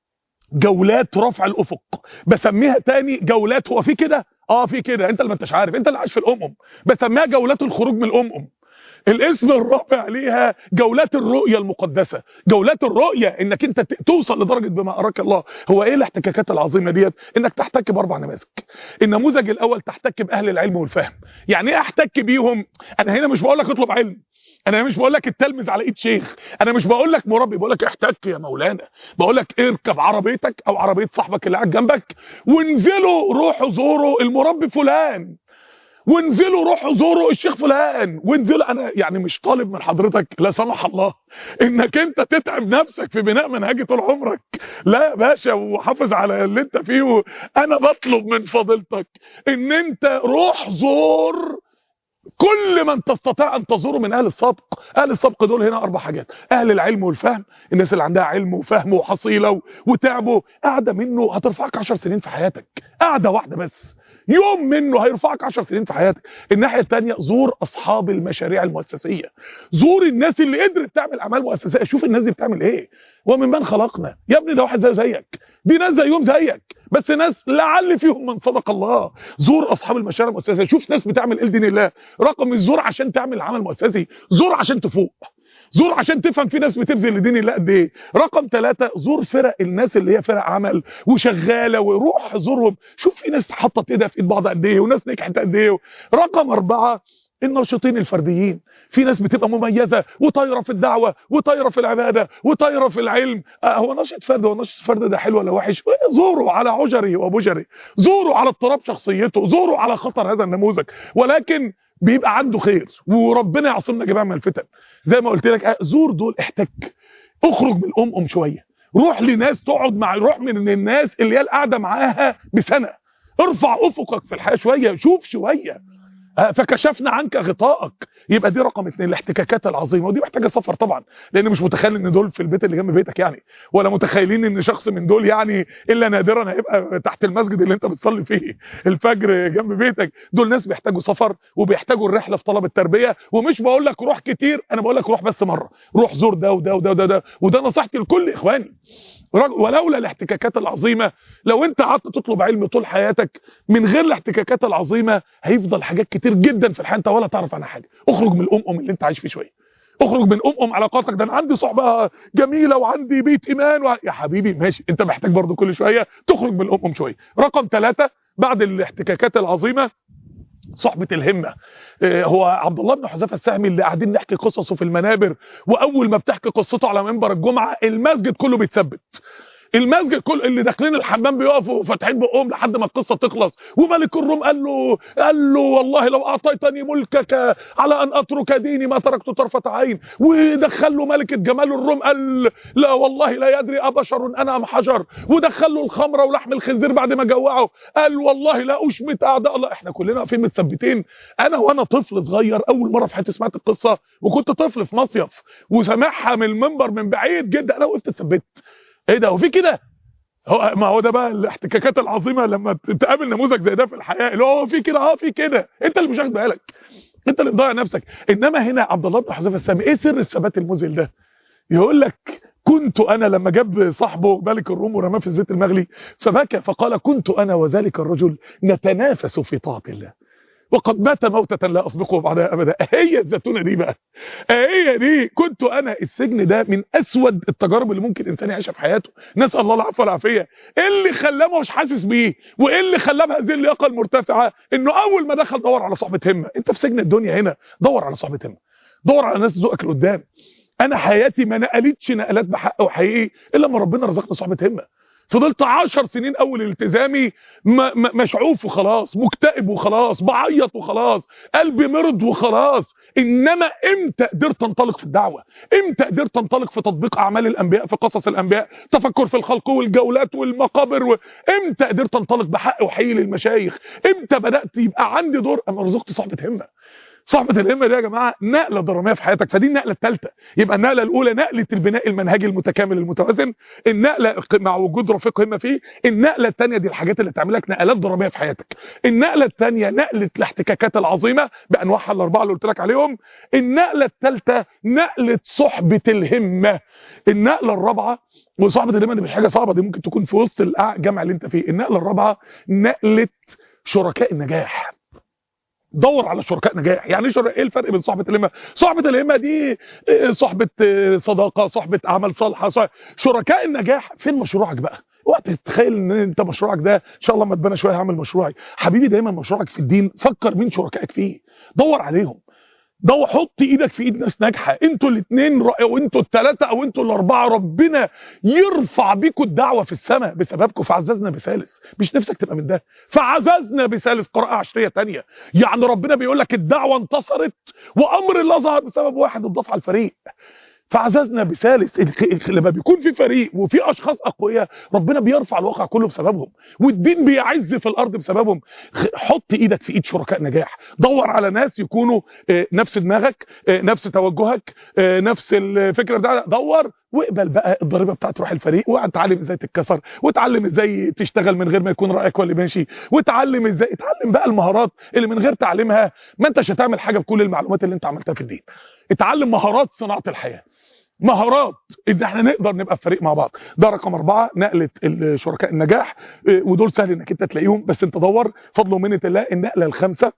جولات رفع الافق، بسميها تاني جولات. هو في كده؟ في كده، انت اللي ما انتش عارف، انت اللي عايش في الامم. بسميها جولات الخروج من الامم. الاسم الرابع ليها جولات الرؤية المقدسة. جولات الرؤية انك انت توصل لدرجة بما اراك الله. هو ايه الاحتكاكات العظيمة ديت؟ انك تحتك ب4 نماذج. النموذج الاول تحتك باهل العلم والفهم. يعني ايه احتك بيهم؟ انا هنا مش بقول لك اطلب علم، انا مش بقول لك التلمذ على ايد شيخ، انا مش بقول لك مربي، بقول لك احتك يا مولانا. بقول لك اركب عربيتك او عربية صاحبك اللي قاعد جنبك وانزلوا روحوا زوروا المربي فلان، وانزلوا روحوا زوروا الشيخ فلان، وانزلوا. انا يعني مش طالب من حضرتك لا سمح الله انك انت تتعب نفسك في بناء منهجي طول عمرك، لا يا باشا، وحافظ على اللي انت فيه. انا بطلب من فضيلتك ان انت روح زور كل من تستطيع ان تزوره من اهل السبق. اهل السبق دول هنا 4 حاجات: اهل العلم والفهم، الناس اللي عندها علم وفهم وحصيله وتعبوا. قاعده منه هترفعك 10 سنين في حياتك، قاعده واحده بس يوم منه هيرفعك 10 سنين في حياتك. الناحيه الثانيه زور اصحاب المشاريع المؤسسيه، زور الناس اللي قدرت تعمل اعمال مؤسسيه، شوف الناس دي بتعمل ايه. ومن من يا ابني ده واحد زيك، دي ناس زيهم زيك، بس ناس لعل فيهم من صدق الله. زور اصحاب المشاريع المؤسسيه، شوف ناس بتعمل ايه لدين الله. رقم الزور عشان تعمل عمل مؤسسي، زور عشان تفوق، زور عشان تفهم في ناس بتبذل لدين الله قد ايه. رقم 3 زور فرق الناس اللي هي فرق عمل وشغاله، وروح زورهم، شوف في ناس حطت ايدها في ايد بعض قد ايه، وناس نجحت قد ايه. رقم 4 الناشطين الفرديين، في ناس بتبقى مميزه وطايره في الدعوه وطايره في العباده وطايره في العلم. هو ناشط فرد، هو ناشط فرد ده حلو ولا وحش؟ زوروا على عجري وبجري، زوروا على اضطراب شخصيته، زوروا على خطر هذا النموذج، ولكن بيبقى عنده خير، وربنا يعصمنا جميعا من الفتن. زي ما قلت لك زور دول، احتك، اخرج من الام شويه، روح لناس تقعد مع، روح من الناس اللي هي القعده معاها بسنه، ارفع افقك في الحياه شويه، شوف شويه. فكشفنا عنك غطائك. يبقى دي رقم 2 الاحتكاكات العظيمه، ودي محتاجه سفر طبعا، لان مش متخيل ان دول في البيت اللي جنب بيتك يعني، ولا متخيلين ان شخص من دول يعني الا نادرا هيبقى تحت المسجد اللي انت بتصلي فيه الفجر جنب بيتك. دول ناس بيحتاجوا سفر وبيحتاجوا الرحله في طلب التربيه. ومش بقول لك روح كتير، انا بقول لك روح بس مره، روح زور ده وده وده وده، وده نصيحتي لكل اخواني. ولولا الاحتكاكات العظيمه، لو انت قعدت تطلب علم طول حياتك من غير الاحتكاكات العظيمه، هيفضل حاجات كتير جدا في الحياه انت ولا تعرف عنها حاجه. اخرج من الام اللي انت عايش فيه شويه، اخرج من علاقاتك. ده انا عندي صحبه جميله وعندي بيت ايمان يا حبيبي ماشي، انت محتاج برضو كل شويه تخرج من الام شويه. رقم 3 بعد الاحتكاكات العظيمه صحبة الهمة. هو عبد الله بن حذيفه السهمي اللي قاعدين نحكي قصصه في المنابر، واول ما بتحكي قصته على منبر الجمعه المسجد كله بيتثبت، المسجد كل اللي داخلين الحمام بيقفوا فاتحين بقهم لحد ما القصه تخلص. وملك الروم قال له والله لو اعطيتني ملكك على ان اترك ديني ما تركت طرفه عين. ودخل له ملكه جمال الروم، قال لا والله لا يدري ابشر انا ام حجر. ودخل له الخمره ولحم الخنزير بعد ما جوعه، قال والله لا اشمت اعداء الله. احنا كلنا واقفين متثبتين. وانا طفل صغير اول مره في حياتي سمعت القصه، وكنت طفل في مصيف وسامعها من المنبر من بعيد جدا، انا وقفت اتثبت. ايه ده؟ وفي كده؟ ما هو ده بقى الاحتكاكات العظيمه، لما تقابل نموذج زي ده في الحياه اللي هو في كده في كده، انت اللي مش واخد بالك، انت اللي مضيع نفسك. انما هنا عبد الله بن حذيفه السهمي ايه سر الثبات المذهل ده؟ يقول لك كنت انا، لما جاب صاحبه ملك الروم ورماه في الزيت المغلي فبكى فقال كنت انا وذلك الرجل نتنافس في طاعه الله وقد مات موتة لا أسبقه بعدها أبدا. هي الزتونة دي بقى، هي دي. كنت أنا. السجن ده من أسود التجارب اللي ممكن إنسان يعيشها في حياته، نسأل الله العفو والعافية. إيه اللي خلاه مش حاسس بيه؟ وإيه اللي خلاه بهذه اللياقة المرتفعة؟ إنه أول ما دخل دور على صحبة همة. أنت في سجن الدنيا هنا، دور على صحبة همة، دور على ناس تزقك لقدام. أنا حياتي ما نقلتش نقلات بحق وحقيقي إلا لما ربنا رزقني صحبة همة. فضلت 10 سنين اول التزامي مشعوف وخلاص، مكتئب وخلاص، بعيط وخلاص، قلبي مرض وخلاص. انما امتى قدرت انطلق في الدعوه؟ امتى قدرت انطلق في تطبيق اعمال الانبياء، في قصص الانبياء، تفكر في الخلق والجولات والمقابر امتى قدرت انطلق بحق وحقيقي للمشايخ؟ امتى بدات يبقى عندي دور؟ اما رزقت صحبه همه. صحبة الهمة دي يا جماعة نقلة درامية في حياتك. فدي النقلة الثالثة. يبقى النقلة الأولى نقلة البناء المنهجي المتكامل المتوازن، النقلة مع وجود رفيق همة فيه. النقلة الثانية دي الحاجات اللي تعمل لك نقلات درامية في حياتك. النقلة الثانية نقلة الاحتكاكات العظيمة بأنواعها الأربعة اللي قلت لك عليهم. النقلة الثالثة نقلة صحبة الهمة. النقلة الرابعة، وصحبة الهمة دي مش حاجة صعبة، دي ممكن تكون في وسط الجامعة اللي انت فيه. النقلة الرابعة نقلة شركاء النجاح. دور على شركاء نجاح. يعني ايه الفرق بين صحبه الهمه؟ صحبه الهمه دي صحبه صداقه، صحبه اعمال صالحه. شركاء النجاح فين مشروعك بقى؟ وقت تتخيل ان انت مشروعك ده ان شاء الله ما اتبنى شويه هعمل مشروعي. حبيبي دايما مشروعك في الدين فكر مين شركائك فيه، دور عليهم. حط ايدك في ايد ناس ناجحه، انتوا الاثنين او انتوا الثلاثه او انتوا الاربعه، ربنا يرفع بيكم الدعوه في السماء بسببكم. فعززنا بثالث، مش نفسك تبقى من ده؟ فعززنا بثالث، قراءه عشريه ثانيه. يعني ربنا بيقول لك الدعوه انتصرت وامر الله ظهر بسبب واحد اتضاف على الفريق. فعززنا بثالث. لما بيكون في فريق وفي اشخاص اقوياء، ربنا بيرفع الواقع كله بسببهم، والدين بيعز في الارض بسببهم. حط ايدك في ايد شركاء نجاح، دور على ناس يكونوا نفس دماغك، نفس توجهك، نفس الفكره ده، دور واقبل بقى الضريبه بتاعت روح الفريق، واتعلم ازاي تتكسر، واتعلم ازاي تشتغل من غير ما يكون رايك هو اللي ماشي، واتعلم ازاي، اتعلم بقى المهارات اللي من غير تعليمها ما انتش هتعمل حاجه بكل المعلومات اللي انت عملتها في الدين. اتعلم مهارات صناعه الحياه، مهارات ان احنا نقدر نبقى في فريق مع بعض. ده رقم 4، نقله الشركاء النجاح. ودول سهل انك انت تلاقيهم، بس انت دور. فضل ومنه الله. النقله الخامسه،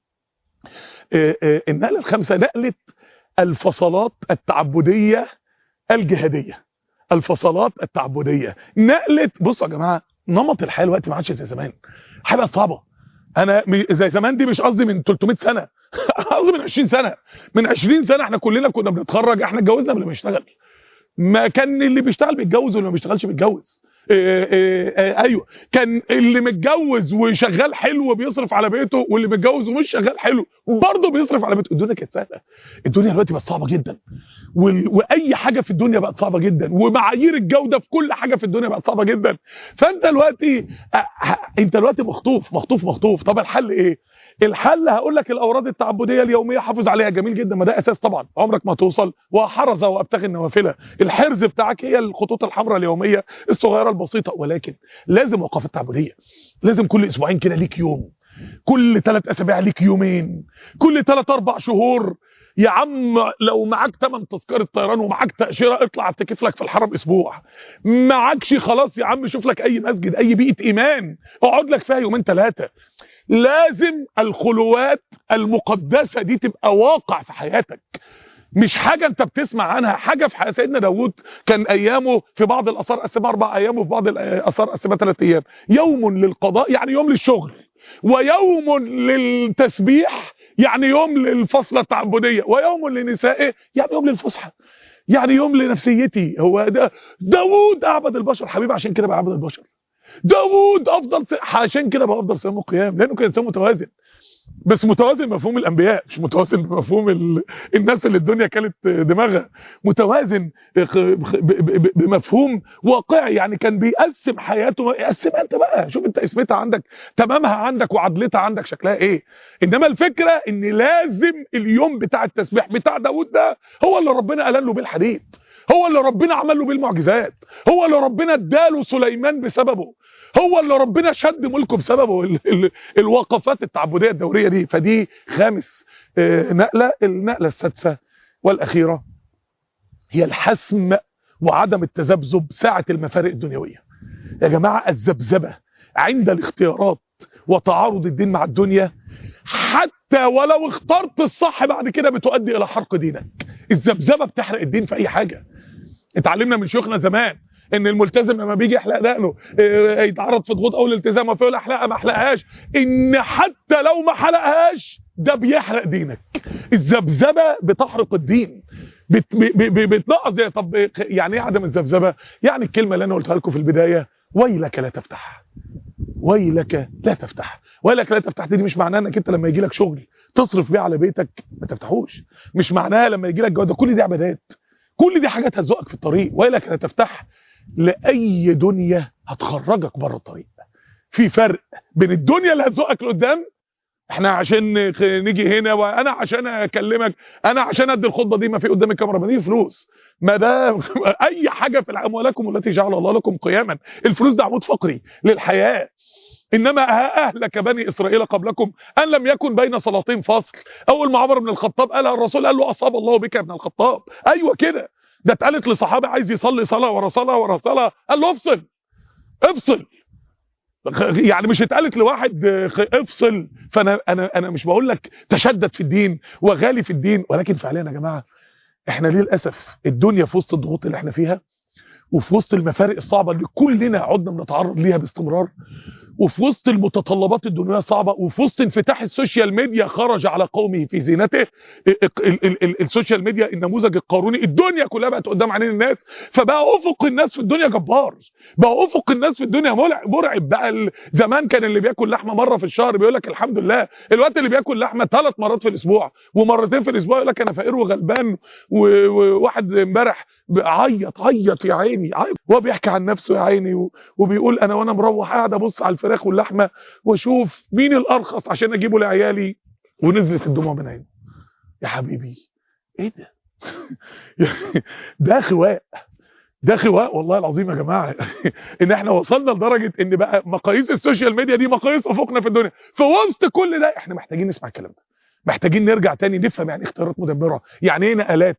نقله الفصلات التعبديه الجهاديه. الفصلات التعبديه، نقله. بصوا يا جماعه، نمط الحياه دلوقتي ما عادش زي زمان، حاجه صعبه. انا زي زمان دي مش قصدي من 300 سنه، قصدي من 20 سنه. من 20 سنه احنا كلنا كنا بنتخرج، احنا اتجوزنا قبل ما نشتغل. ما كان اللي بيشتغل بيتجوز واللي ما بيشتغلش بيتجوز. ايوه، كان اللي متجوز وشغال حلو وبيصرف على بيته، واللي متجوز ومش شغال حلو وبرضه بيصرف على بيته. الدنيا كانت سهله. الدنيا دلوقتي بقت صعبه جدا، واي حاجه في الدنيا بقت صعبه جدا، ومعايير الجوده في كل حاجه في الدنيا بقت صعبه جدا. فانت دلوقتي مخطوف. طب الحل ايه؟ الحل هقول لك الأوراد التعبدية اليومية، حافظ عليها، جميل جدا، ما ده أساس طبعا، عمرك ما توصل. وحرز وابتغي النوافل، الحرز بتاعك هي الخطوط الحمراء اليومية الصغيرة البسيطة. ولكن لازم وقفات تعبدية، لازم كل أسبوعين كده ليك يوم، كل 3 أسابيع ليك يومين، كل 3-4 شهور. يا عم لو معاك 8 تذكرة طيران ومعاك تأشيرة، اطلع اعتكف لك في الحرم اسبوع. معاكش خلاص يا عم، شوف لك اي مسجد، اي بيئة ايمان، اقعد لك فيها يومين 3. لازم الخلوات المقدسة دي تبقى واقع في حياتك، مش حاجة انت بتسمع عنها، حاجة في حياة. سيدنا داود كان ايامه في بعض الاثار قسمها 4 ايام، وفي بعض الاثار قسمها 3 ايام. يوم للقضاء يعني يوم للشغل، ويوم للتسبيح يعني يوم للفصلة التعبدية، ويوم لنسائه يعني يوم للفسحة، يعني يوم لنفسيتي. هو ده داود اعبد البشر حبيبي، عشان كده بقى عبد البشر. داود افضل عشان كده بقى افضل صيام وقيام، لانه كان انسان متوازن. بس متوازن بمفهوم الانبياء، مش متوازن بمفهوم الناس اللي الدنيا كانت دماغها. متوازن بمفهوم واقعي، يعني كان بيقسم حياته. قسمها انت بقى، شوف انت اسمتها عندك، تمامها عندك، وعدلتها عندك شكلها ايه. انما الفكره ان لازم اليوم بتاع التسبيح بتاع داود ده هو اللي ربنا قال له بالحديد، هو اللي ربنا عمل له بالمعجزات، هو اللي ربنا اداله سليمان بسببه، هو اللي ربنا شد ملكه بسببه. الوقفات التعبديه الدوريه دي. فدي خامس نقله. النقله السادسه والاخيره هي الحسم وعدم التذبذب ساعه المفارق الدنيويه. يا جماعه، الذبذبه عند الاختيارات وتعارض الدين مع الدنيا، حتى ولو اخترت الصح بعد كده، بتؤدي الى حرق دينك. الذبذبه بتحرق الدين في اي حاجه. اتعلمنا من شيوخنا زمان ان الملتزم لما بيجي يحلق دقنه يتعرض في ضغوط اول التزام، وفي احلقها ما احلقهاش، ان حتى لو ما حلقهاش ده بيحرق دينك. الذبذبه بتحرق الدين، بتنقص. طب يعني ايه عدم الذبذبه؟ يعني الكلمه اللي انا قلتها لكم في البدايه، ويلك لا تفتح. ويلك لا تفتح. ويلك لا تفتح دي مش معناها انك انت لما يجي لك شغل تصرف بيه على بيتك ما تفتحوش، مش معناها لما يجي لك جوده. كل دي عبادات، كل دي حاجات هتزقك في الطريق. ويلك لا تفتح لاي دنيا هتخرجك بره الطريق. في فرق بين الدنيا اللي هتزقك لقدام، احنا عشان نيجي هنا، وانا عشان اكلمك، انا عشان ادي الخطبه دي، ما في قدام الكاميرا، ما دي فلوس، ما ده اي حاجه في اموالكم التي جعل الله لكم قياما. الفلوس ده عمود فقري للحياه. انما اهلك بني اسرائيل قبلكم ان لم يكن بين صلاتين فاصل. اول ما عمر بن الخطاب قالها الرسول قال له اصاب الله بك يا ابن الخطاب. ايوه كده، ده اتقالت لصحابه عايز يصلي صلاه ورا صلاه ورا صلاه، قال له افصل افصل. يعني مش اتقالت لواحد افصل. فانا مش بقول لك تشدد في الدين وغالي في الدين، ولكن فعليا يا جماعه احنا ليه للاسف الدنيا في وسط الضغوط اللي احنا فيها وفي وسط المفارق الصعبة اللي كلنا عدنا بنتعرض ليها باستمرار، وفي وسط المتطلبات الدنيوية صعبة، وفي وسط انفتاح السوشيال ميديا خرج على قومه في زينته. السوشيال ميديا النموذج القاروني، الدنيا كلها بقت قدام عينين الناس، فبقى افق الناس في الدنيا جبار، بقى افق الناس في الدنيا مرعب. بقى زمان كان اللي بياكل لحمه مره في الشهر بيقول لك الحمد لله، الوقت اللي بياكل لحمه 3 مرات في الاسبوع ومرتين في الاسبوع يقول لك انا فقير وغلبان. وواحد امبارح عيط يا عيني، هو بيحكي عن نفسه يا عيني، وبيقول وانا مروح قاعد ابص على الفراخ واللحمه واشوف مين الارخص عشان اجيبه لعيالي، ونزلت الدموع من عينه. يا حبيبي ايه ده؟ ده خواء، ده خواء والله العظيم يا جماعه. ان احنا وصلنا لدرجه ان بقى مقاييس السوشيال ميديا دي مقاييس افقنا في الدنيا. في وسط كل ده احنا محتاجين نسمع الكلام ده، محتاجين نرجع تاني نفهم يعني ايه اختيارات مدمره، يعني ايه نقلات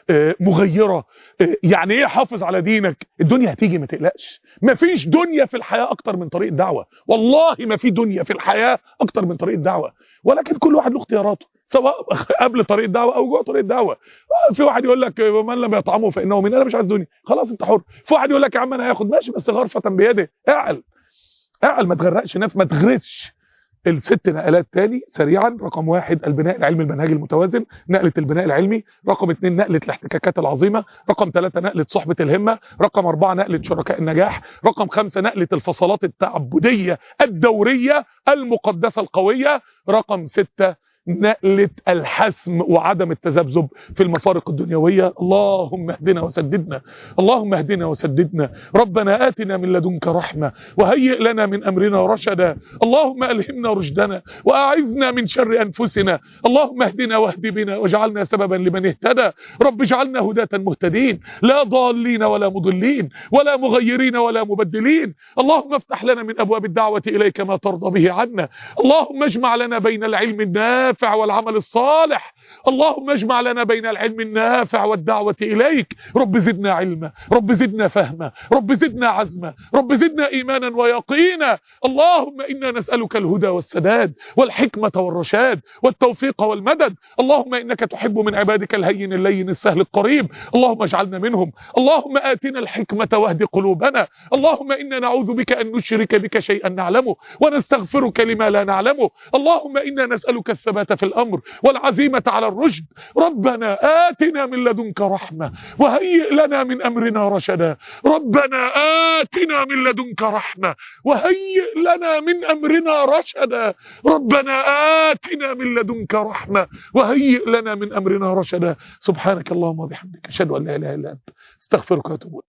مغيره، يعني ايه حافظ على دينك. الدنيا هتيجي ما تقلقش، مفيش دنيا في الحياه اكتر من طريق الدعوه، والله ما في دنيا في الحياه اكتر من طريق الدعوه، ولكن كل واحد له اختياراته سواء قبل طريق الدعوه او جوه طريق الدعوه. في واحد يقول لك من لم يطعمه فانه من، انا مش عايز دنيا خلاص انت حر. في واحد يقول لك يا عم انا هاخد ماشي بس غرفه بيده، اعقل ما تغرقش نفسك، ما تغرسش. الست نقلات تاني سريعا. رقم 1 البناء العلمي المنهجي المتوازن، نقلة البناء العلمي. رقم 2 نقلة الاحتكاكات العظيمة. رقم 3 نقلة صحبة الهمة. رقم 4 نقلة شركاء النجاح. رقم 5 نقلة الفصلات التعبدية الدورية المقدسة القوية. رقم 6 نقلة الحسم وعدم التذبذب في المفارق الدنيوية. اللهم اهدنا وسددنا، اللهم اهدنا وسددنا. ربنا آتنا من لدنك رحمة وهيئ لنا من أمرنا رشدا. اللهم ألهمنا رشدنا وأعذنا من شر أنفسنا. اللهم اهدنا واهد بنا واجعلنا سببا لمن اهتدى. رب اجعلنا هداة مهتدين، لا ضالين ولا مضلين ولا مغيرين ولا مبدلين. اللهم افتح لنا من أبواب الدعوة إليك ما ترضى به عنا. اللهم اجمع لنا بين العلم النافع والعمل الصالح. اللهم اجمع لنا بين العلم النافع والدعوة إليك. رب زدنا علما، رب زدنا فهما، رب زدنا عزما، رب زدنا إيمانا ويقينا. اللهم إنا نسألك الهدى والسداد والحكمة والرشاد والتوفيق والمدد. اللهم إنك تحب من عبادك الهين اللين السهل القريب. اللهم اجعلنا منهم. اللهم آتنا الحكمة واهد قلوبنا. اللهم إنا نعوذ بك أن نشرك بك شيئا نعلمه ونستغفرك لما لا نعلمه. اللهم إنا نسألك الثبات في الأمر والعزيمة على الرشد. ربنا آتنا من لدنك رحمة وهيئ لنا من أمرنا رشدا. ربنا آتنا من لدنك رحمة وهيئ لنا من أمرنا رشدا. ربنا آتنا من لدنك رحمة وهيئ لنا من أمرنا رشدا. سبحانك اللهم وبحمدك أشهد أن لا إله إلا أنت استغفرك وأتوب إليك.